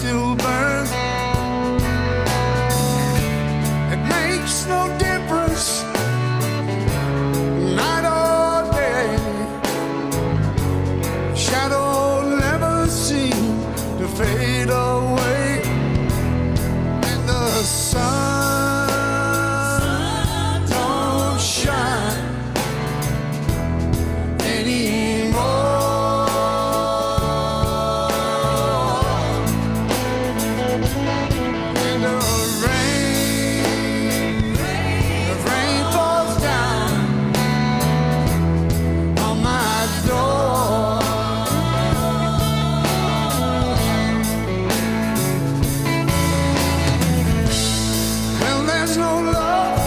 still burn. It makes no difference, night or day. Shadow never seem to fade away. And the sun don't shine anymore. And the rain falls down on my door. Well, there's no love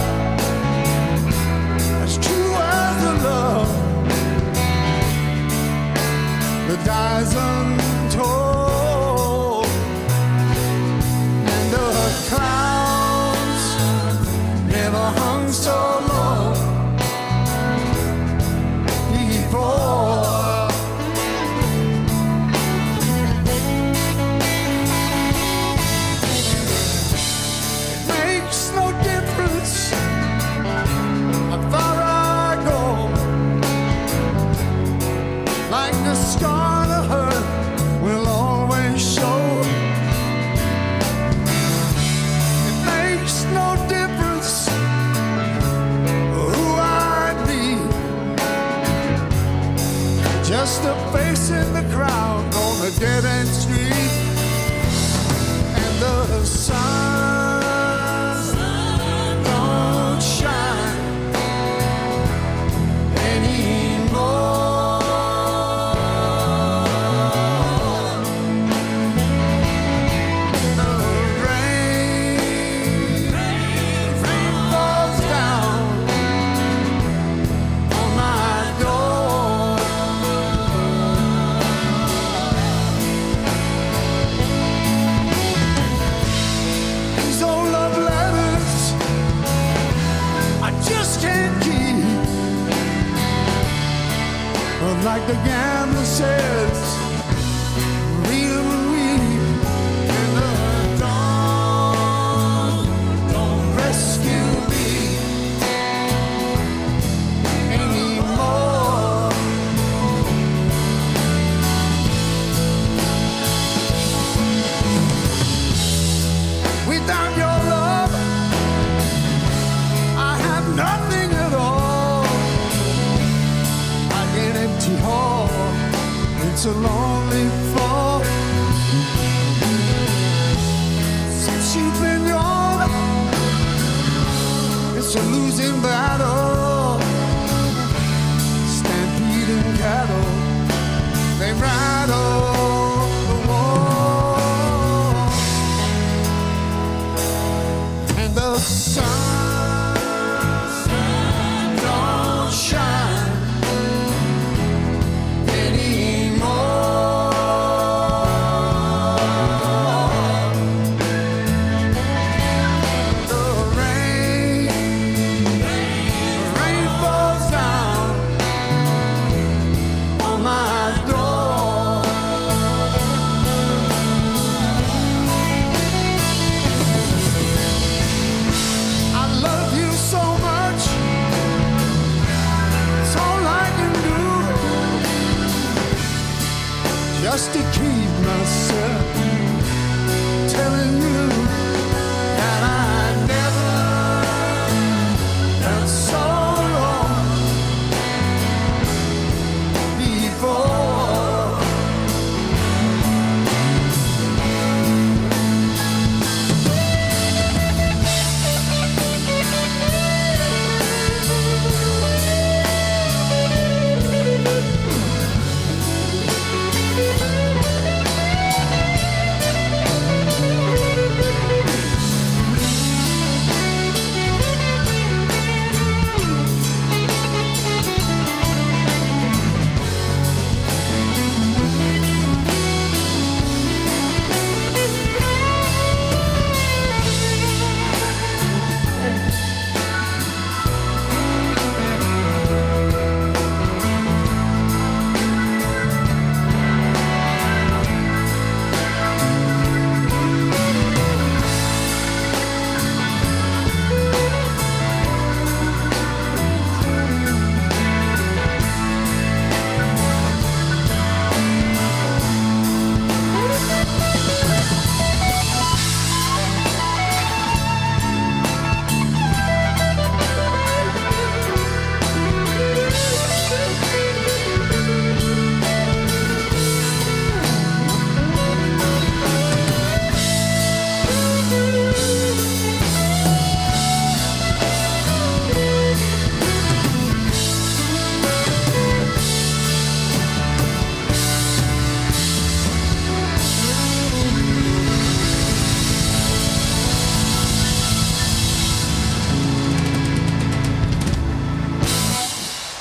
as true as the love that dies untold. And the clouds never hung so low before. It makes no difference how far I go, like the scar to her will always show. It makes no difference who I'd be, just a face in the crowd on a dead-end street. And the sun don't shine anymore. The rain falls down on my door. These old love letters I just can't keep. But like the gambler says, real and weak in the dawn, don't rescue me anymore. Without your love, I have nothing at all. Like an empty hall, it's a lonely fall. Since you've been gone, it's a losing battle. Stampeding cattle, they rattle the wall. And the sun